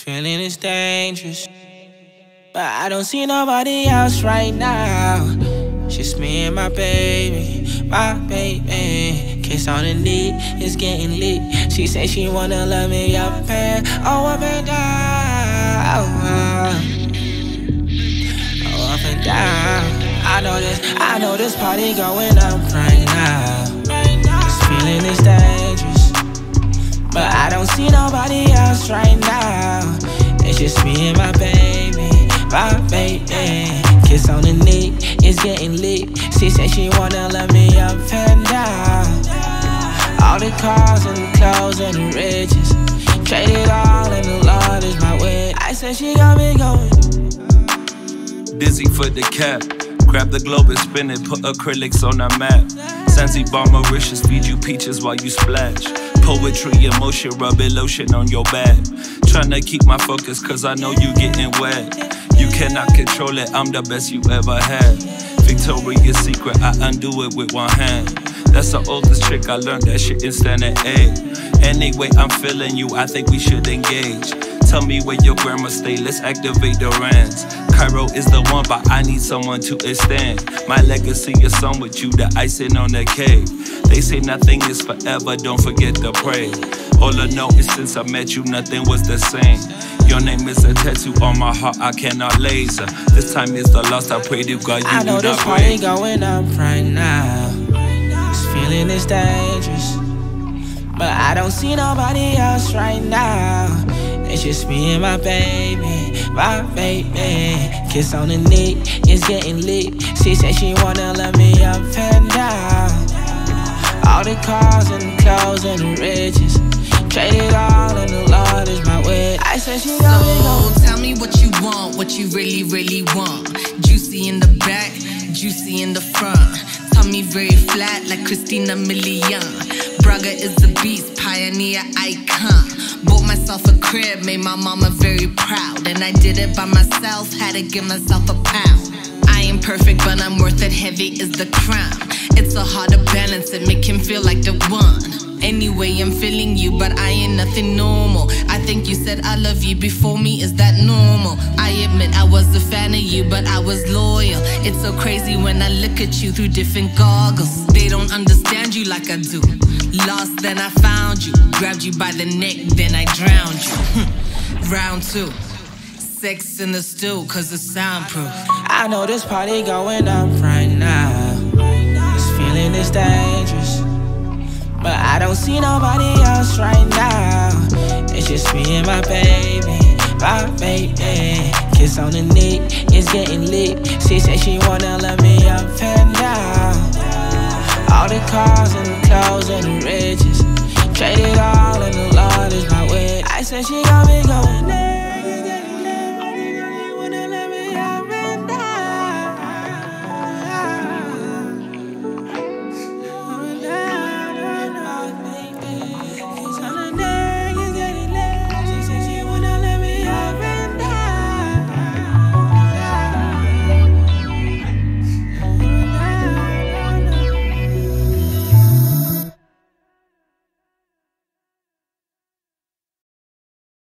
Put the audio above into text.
feeling is dangerous, but I don't see nobody else right now. Just me and my baby, my baby. Kiss on the knee, it's getting lit. She say she wanna love me up and up and down. Oh, up and down. I know this party going up right now. This feeling is dangerous, but I don't see nobody else right now. It's just me and my baby, my baby. Kiss on the knee, it's getting lit. She said she wanna love me up and down. All the cars and the clothes and the riches, trade it all and the Lord is my way. I said she got me going. Dizzy for the cap, grab the globe and spin it, put acrylics on the map. Zanzibar, Mauritius, feed you peaches while you splash. Poetry, emotion, rubbing lotion on your back. Tryna keep my focus cause I know you getting wet. You cannot control it, I'm the best you ever had. Victoria's Secret, I undo it with one hand. That's the oldest trick, I learned that shit in standard A. Anyway, I'm feeling you, I think we should engage. Tell me where your grandma stay, let's activate the rands. Cairo is the one, but I need someone to extend my legacy is some with you, the icing on the cake. They say nothing is forever, don't forget to pray. All I know is since I met you, nothing was the same. Your name is a tattoo on my heart, I cannot laser. This time is the last, I pray to God you I know do this not party wait. going up right now. This feeling is dangerous, but I don't see nobody else right now. It's just me and my baby, my baby. Kiss on the knee, it's getting lit. She said she wanna love me up and down. All the cars and the clothes and the riches, trade it all and the Lord is my way. I said she got me going. So tell me what you want, what you really, really want. Juicy in the back, juicy in the front. Tummy very flat like Christina Milian. Braga is the beast, pioneer icon. Bought myself a crib, made my mama very proud. And I did it by myself, had to give myself a pound. I ain't perfect, but I'm worth it, heavy is the crown. It's so hard to balance it, make him feel like the one. Anyway, I'm feeling you, but I ain't nothing normal. I think you said I love you before me, is that normal? I admit I was a fan of you, but I was loyal. It's so crazy when I look at you through different goggles. They don't understand you like I do. Lost, then I found you. Grabbed you by the neck, then I drowned you. Round two. Sex in the stew, cause it's soundproof. I know this party going up right now. This feeling is dangerous, but I don't see nobody else right now. It's just me and my baby, my baby. Kiss on the knee, it's getting lit. She said she wanna love me up and down. All the cars and the clothes and the riches, trade it all and the Lord is my way. I said she got me going.